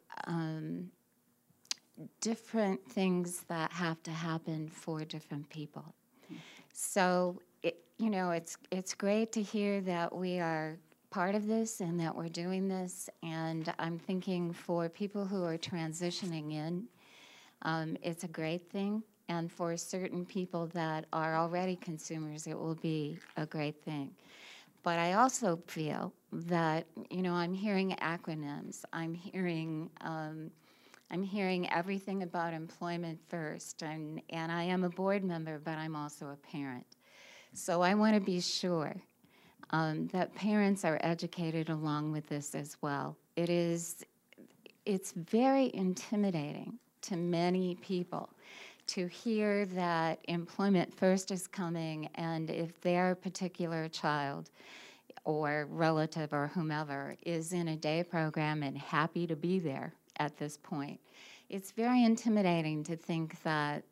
different things that have to happen for different people. So, it's great to hear that we are part of this and that we're doing this, and I'm thinking for people who are transitioning in, it's a great thing, and for certain people that are already consumers, it will be a great thing. But I also feel that, I'm hearing acronyms. I'm hearing everything about employment first, and I am a board member, but I'm also a parent. So I want to be sure that parents are educated along with this as well. It's very intimidating to many people to hear that employment first is coming, and if their particular child or relative or whomever is in a day program and happy to be there at this point, it's very intimidating to think that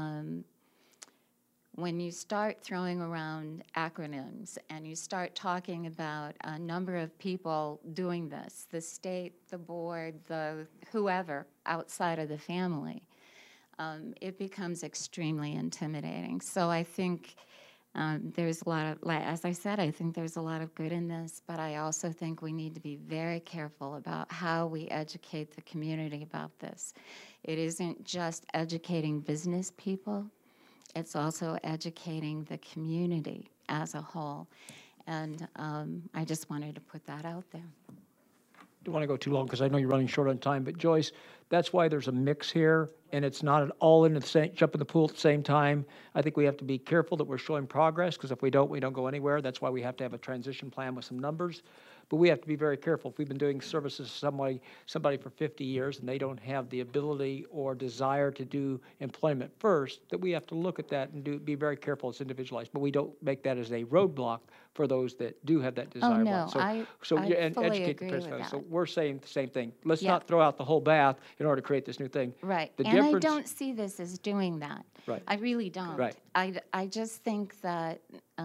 when you start throwing around acronyms and you start talking about a number of people doing this, the state, the board, the whoever outside of the family, it becomes extremely intimidating. So I think there's a lot of, as I said, I think there's a lot of good in this, but I also think we need to be very careful about how we educate the community about this. It isn't just educating business people, it's also educating the community as a whole. And I just wanted to put that out there. Don't want to go too long because I know you're running short on time, but Joyce, that's why there's a mix here, and it's not an all in the same, jump in the pool at the same time. I think we have to be careful that we're showing progress, because if we don't go anywhere. That's why we have to have a transition plan with some numbers. But we have to be very careful. If we've been doing services to somebody for 50 years and they don't have the ability or desire to do employment first, that we have to look at that and be very careful. It's individualized. But we don't make that as a roadblock for those that do have that desire. Oh, no, I fully educate agree the with parents. that. So we're saying the same thing. Let's Yeah. not throw out the whole bath in order to create this new thing. Right. The And I difference- don't see this as doing that. Right. I really don't. Right. I just think that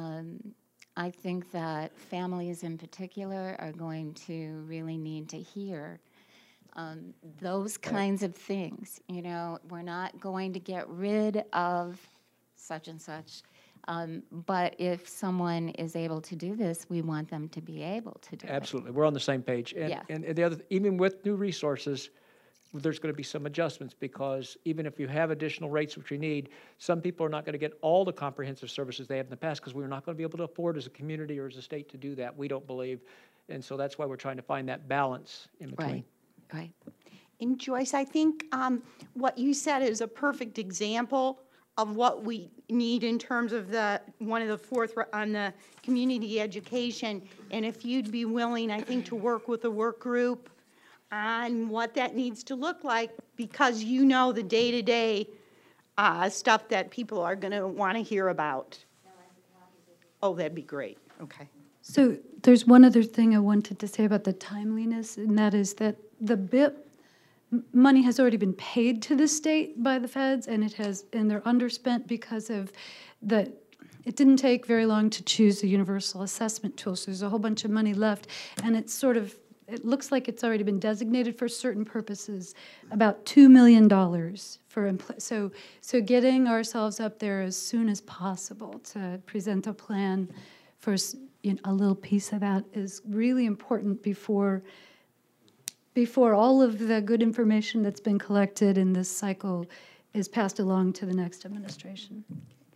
families in particular are going to really need to hear those kinds of things. We're not going to get rid of such and such, but if someone is able to do this, we want them to be able to do it. Absolutely. We're on the same page. And, Yeah. and the other, even with new resources, there's going to be some adjustments, because even if you have additional rates, which we need, some people are not going to get all the comprehensive services they have in the past, because we're not going to be able to afford as a community or as a state to do that, we don't believe. And so that's why we're trying to find that balance in between. Right. And Joyce, I think what you said is a perfect example of what we need in terms of one of the fourth on the community education. And if you'd be willing, I think, to work with a work group on what that needs to look like, because the day-to-day stuff that people are going to want to hear about. Oh, that'd be great. Okay. So there's one other thing I wanted to say about the timeliness, and that is that the BIP money has already been paid to the state by the feds, and they're underspent because of it didn't take very long to choose the universal assessment tool, so there's a whole bunch of money left, and it looks like it's already been designated for certain purposes, about $2 million for so getting ourselves up there as soon as possible to present a plan for a little piece of that is really important before all of the good information that's been collected in this cycle is passed along to the next administration.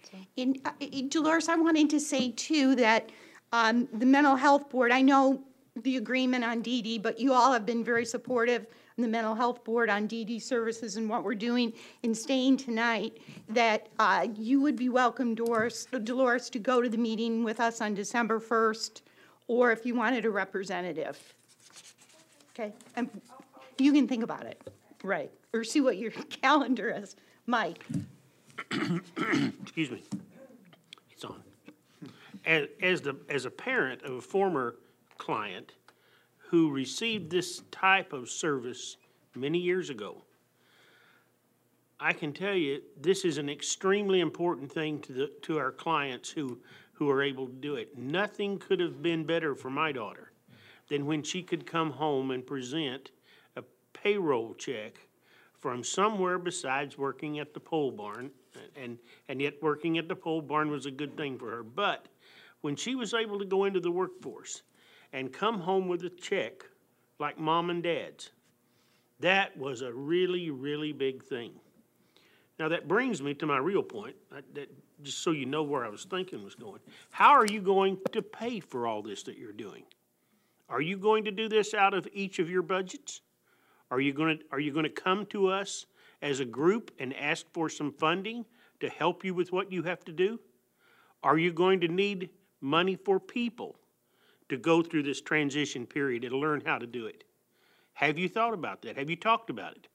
And Dolores, I wanted to say too that the mental health board, I know the agreement on DD, but you all have been very supportive in the mental health board on DD services and what we're doing in staying tonight, that you would be welcome, Dolores, to go to the meeting with us on December 1st, or if you wanted a representative. Okay, and you can think about it, right, or see what your calendar is. Mike. Excuse me. It's on. As a parent of a former client who received this type of service many years ago, I can tell you this is an extremely important thing to our clients who are able to do it. Nothing could have been better for my daughter than when she could come home and present a payroll check from somewhere besides working at the pole barn, and yet working at the pole barn was a good thing for her. But when she was able to go into the workforce and come home with a check like mom and dad's, that was a really, really big thing. Now that brings me to my real point, just so you know where I was thinking was going. How are you going to pay for all this that you're doing? Are you going to do this out of each of your budgets? Are you going to come to us as a group and ask for some funding to help you with what you have to do? Are you going to need money for people to go through this transition period and learn how to do it? Have you thought about that? Have you talked about it?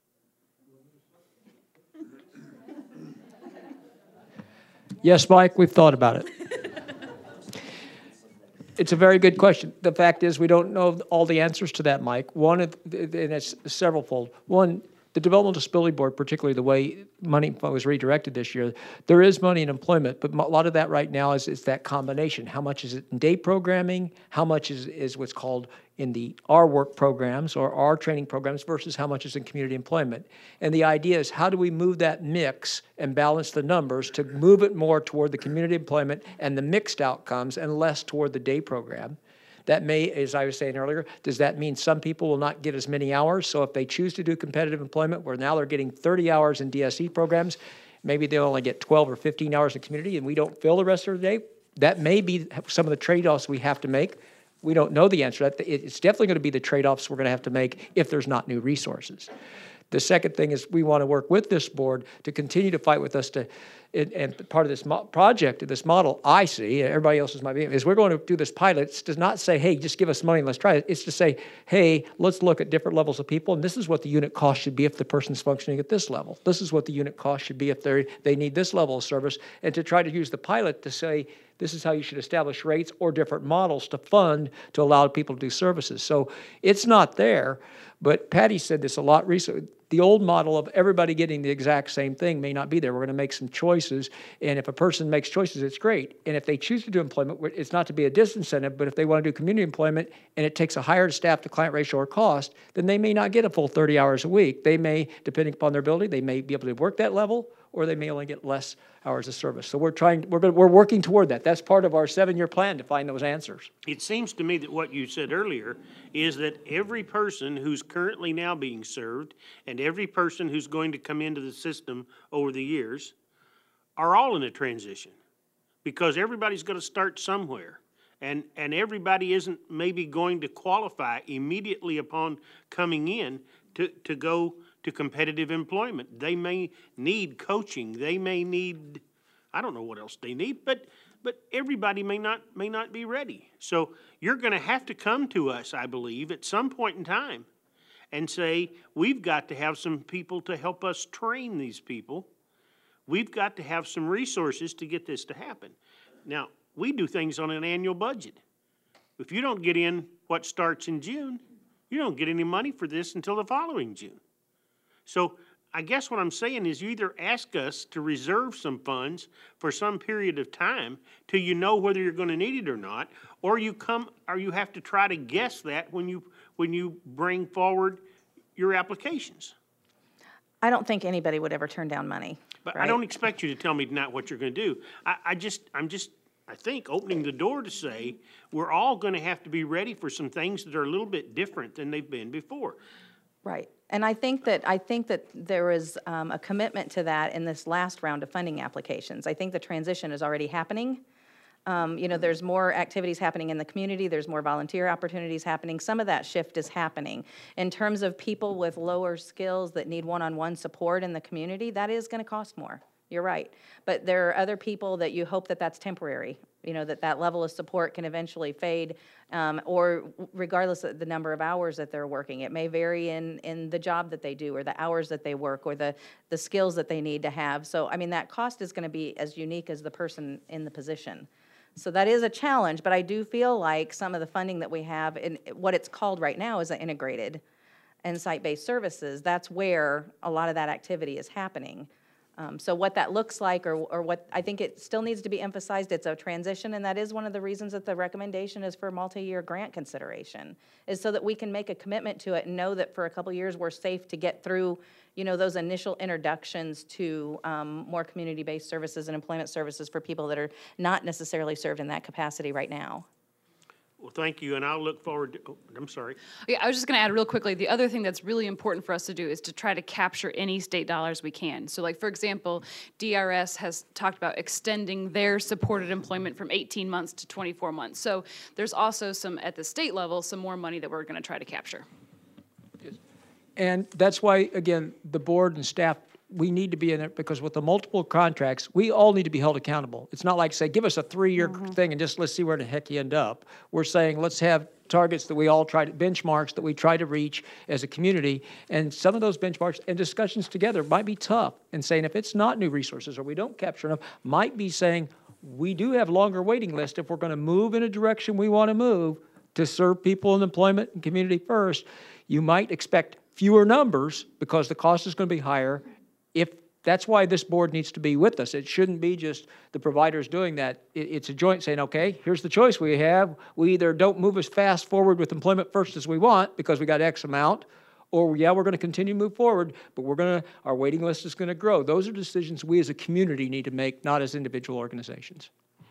Yes, Mike, we've thought about it. It's a very good question. The fact is, we don't know all the answers to that, Mike. One, and it's severalfold. One, the Developmental Disability Board, particularly the way money was redirected this year, there is money in employment, but a lot of that right now is that combination. How much is it in day programming? How much is what's called in our work programs or our training programs versus how much is in community employment? And the idea is, how do we move that mix and balance the numbers to move it more toward the community employment and the mixed outcomes and less toward the day program? That may, as I was saying earlier, does that mean some people will not get as many hours? So if they choose to do competitive employment, where now they're getting 30 hours in DSE programs, maybe they'll only get 12 or 15 hours in community and we don't fill the rest of the day? That may be some of the trade-offs we have to make. We don't know the answer. It's definitely going to be the trade-offs we're going to have to make if there's not new resources. The second thing is we want to work with this board to continue to fight with us and part of this project, this model I see, and everybody else's might be, is we're going to do this pilot. It's to not say, hey, just give us money and let's try it. It's to say, hey, let's look at different levels of people, and this is what the unit cost should be if the person's functioning at this level. This is what the unit cost should be if they need this level of service, and to try to use the pilot to say, this is how you should establish rates or different models to fund to allow people to do services. So it's not there, but Patty said this a lot recently. The old model of everybody getting the exact same thing may not be there. We're going to make some choices, and if a person makes choices, it's great. And if they choose to do employment, it's not to be a disincentive, but if they want to do community employment and it takes a higher staff to client ratio or cost, then they may not get a full 30 hours a week. They may, depending upon their ability, they may be able to work that level, or they may only get less hours of service. So we're working toward that. That's part of our 7-year plan to find those answers. It seems to me that what you said earlier is that every person who's currently now being served and every person who's going to come into the system over the years are all in a transition, because everybody's going to start somewhere. And everybody isn't maybe going to qualify immediately upon coming in to go to competitive employment. They may need coaching. They may need, I don't know what else they need, but everybody may not be ready. So you're going to have to come to us, I believe, at some point in time and say, we've got to have some people to help us train these people. We've got to have some resources to get this to happen. Now, we do things on an annual budget. If you don't get in what starts in June, you don't get any money for this until the following June. So I guess what I'm saying is you either ask us to reserve some funds for some period of time till you know whether you're going to need it or not, or you have to try to guess that when you bring forward your applications. I don't think anybody would ever turn down money. But right? I don't expect you to tell me tonight what you're going to do. I think opening the door to say we're all going to have to be ready for some things that are a little bit different than they've been before. Right. And I think that there is a commitment to that in this last round of funding applications. I think the transition is already happening. There's more activities happening in the community, there's more volunteer opportunities happening. Some of that shift is happening. In terms of people with lower skills that need one-on-one support in the community, that is gonna cost more. You're right. But there are other people that you hope that that's temporary, that level of support can eventually fade, or regardless of the number of hours that they're working. It may vary in the job that they do, or the hours that they work, or the skills that they need to have. So, that cost is gonna be as unique as the person in the position. So that is a challenge, but I do feel like some of the funding that we have, and what it's called right now is an integrated and site-based services, that's where a lot of that activity is happening. So what that looks like, or what, I think it still needs to be emphasized, it's a transition, and that is one of the reasons that the recommendation is for multi-year grant consideration, is so that we can make a commitment to it and know that for a couple years we're safe to get through, those initial introductions to more community-based services and employment services for people that are not necessarily served in that capacity right now. Well, thank you, and I'll look forward to, I'm sorry. Yeah, I was just going to add real quickly, the other thing that's really important for us to do is to try to capture any state dollars we can. So like, for example, DRS has talked about extending their supported employment from 18 months to 24 months. So there's also some, at the state level, some more money that we're going to try to capture. And that's why, again, the board and staff, we need to be in it, because with the multiple contracts, we all need to be held accountable. It's not like, say, give us a 3-year thing and just let's see where the heck you end up. We're saying, let's have targets that we all try to, benchmarks that we try to reach as a community. And some of those benchmarks and discussions together might be tough, and saying if it's not new resources or we don't capture enough, might be saying we do have longer waiting lists if we're going to move in a direction we want to move to serve people in employment and community first. You might expect fewer numbers because the cost is going to be higher. If that's why this board needs to be with us. It shouldn't be just the providers doing that. It's a joint saying, okay, here's the choice we have. We either don't move as fast forward with employment first as we want because we got X amount, or yeah, we're going to continue to move forward, but our waiting list is going to grow. Those are decisions we as a community need to make, not as individual organizations.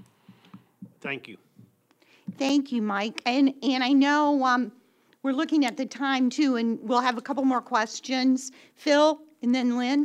Thank you. Thank you, Mike. And I know we're looking at the time too, and we'll have a couple more questions. Phil, and then Lynn.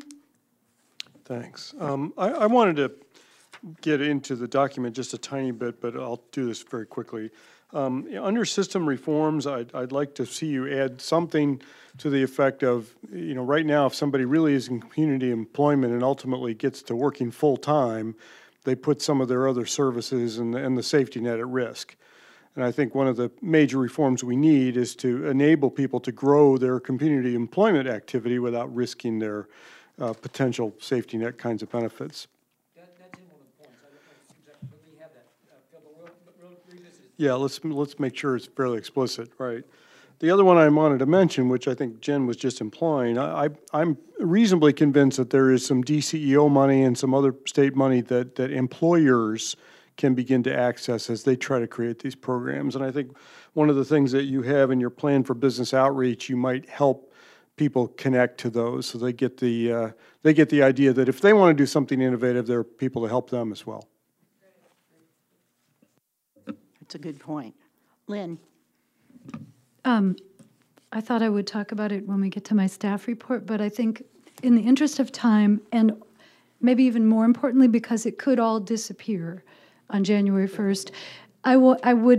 Thanks. I wanted to get into the document just a tiny bit, but I'll do this very quickly. Under system reforms, I'd like to see you add something to the effect of, right now, if somebody really is in community employment and ultimately gets to working full-time, they put some of their other services and the safety net at risk. And I think one of the major reforms we need is to enable people to grow their community employment activity without risking their potential safety net kinds of benefits. That's in one of the points. I don't know exactly, but we have that. Phil, but we'll revisit it. Yeah, let's make sure it's fairly explicit, right? The other one I wanted to mention, which I think Jen was just implying, I'm reasonably convinced that there is some DCEO money and some other state money that employers can begin to access as they try to create these programs. And I think one of the things that you have in your plan for business outreach, you might help people connect to those, so they get the idea that if they want to do something innovative, there are people to help them as well. That's a good point. Lynn. I thought I would talk about it when we get to my staff report, but I think in the interest of time, and maybe even more importantly because it could all disappear on January 1st, I would